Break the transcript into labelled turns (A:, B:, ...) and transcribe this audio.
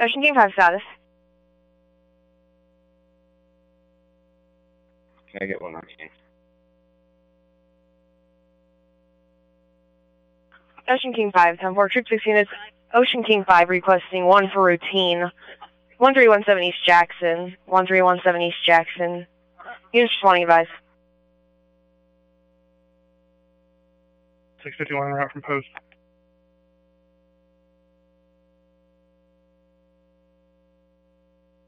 A: Ocean King 5 status.
B: Can I get one on King?
A: Ocean King 5, 10-4, Troop 6 units. Ocean King 5 requesting 1 for routine. 1317 East Jackson. 1317 East Jackson. Units responding, advise.
C: 651 route from post.